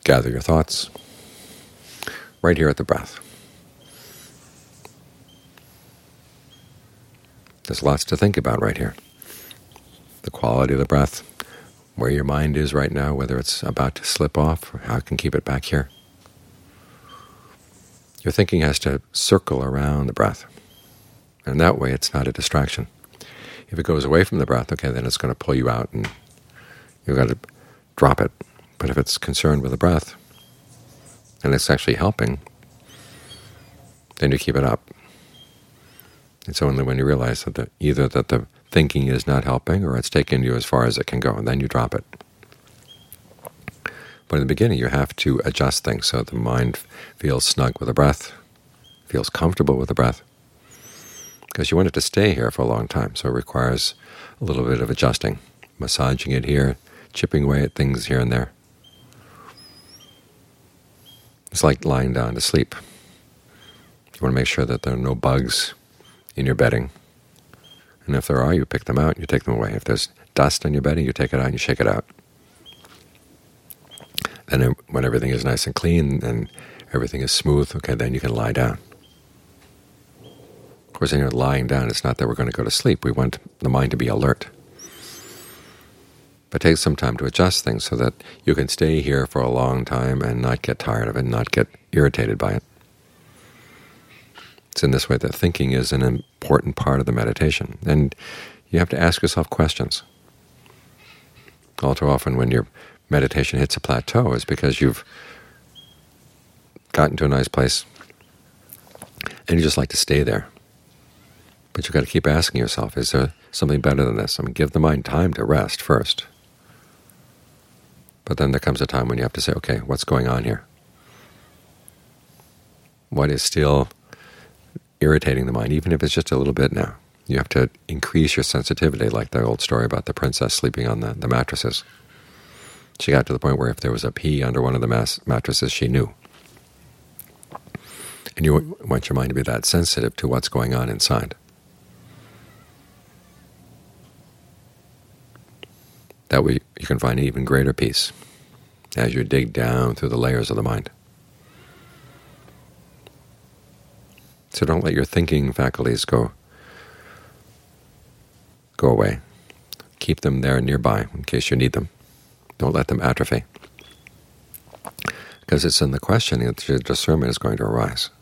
gather your thoughts right here at the breath. There's lots to think about right here. The quality of the breath, where your mind is right now, whether it's about to slip off, or how you can keep it back here. Your thinking has to circle around the breath, and that way it's not a distraction. If it goes away from the breath, okay, then it's going to pull you out, and you've got to drop it. But if it's concerned with the breath, and it's actually helping, then you keep it up. It's only when you realize that either that the thinking is not helping or it's taken you as far as it can go, and then you drop it. But in the beginning you have to adjust things so the mind feels snug with the breath, feels comfortable with the breath, because you want it to stay here for a long time, so it requires a little bit of adjusting, massaging it here, chipping away at things here and there. It's like lying down to sleep. You want to make sure that there are no bugs in your bedding. And if there are, you pick them out and you take them away. If there's dust on your bedding, you take it out and you shake it out. And then when everything is nice and clean and everything is smooth, okay, then you can lie down. Of course, when you're lying down, it's not that we're going to go to sleep. We want the mind to be alert. But take some time to adjust things so that you can stay here for a long time and not get tired of it, and not get irritated by it. It's in this way that thinking is an important part of the meditation. And you have to ask yourself questions. All too often when your meditation hits a plateau is because you've gotten to a nice place and you just like to stay there. But you've got to keep asking yourself, is there something better than this? I mean, give the mind time to rest first. But then there comes a time when you have to say, okay, what's going on here? What is still irritating the mind, even if it's just a little bit now? You have to increase your sensitivity, like the old story about the princess sleeping on the mattresses. She got to the point where if there was a pea under one of the mattresses, she knew. And you want your mind to be that sensitive to what's going on inside. That way you can find even greater peace as you dig down through the layers of the mind. So don't let your thinking faculties go away. Keep them there nearby in case you need them. Don't let them atrophy, because it's in the questioning that your discernment is going to arise.